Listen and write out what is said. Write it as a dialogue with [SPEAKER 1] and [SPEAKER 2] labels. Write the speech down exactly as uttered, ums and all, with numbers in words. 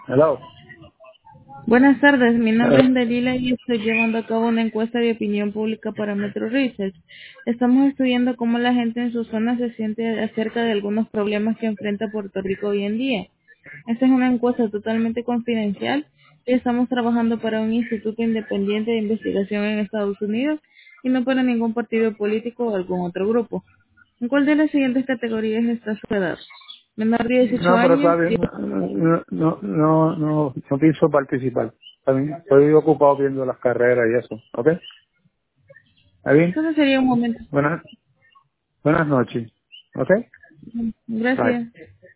[SPEAKER 1] Hello.
[SPEAKER 2] Buenas tardes, mi nombre
[SPEAKER 1] Hello.
[SPEAKER 2] es Dalila y estoy llevando a cabo una encuesta de opinión pública para Metro Research. Estamos estudiando cómo la gente en su zona se siente acerca de algunos problemas que enfrenta Puerto Rico hoy en día. Esta es una encuesta totalmente confidencial y estamos trabajando para un instituto independiente de investigación en Estados Unidos y no para ningún partido político o algún otro grupo. ¿En cuál de las siguientes categorías está su edad? Menor de dieciocho
[SPEAKER 1] No, pero está
[SPEAKER 2] años.
[SPEAKER 1] bien. No, no, no, no, no pienso participar. Está bien. Estoy ocupado viendo las carreras y eso. ¿Ok? ¿Está bien?
[SPEAKER 2] Entonces sería un momento.
[SPEAKER 1] Buenas, buenas noches. ¿Ok?
[SPEAKER 2] Gracias.
[SPEAKER 1] Bye.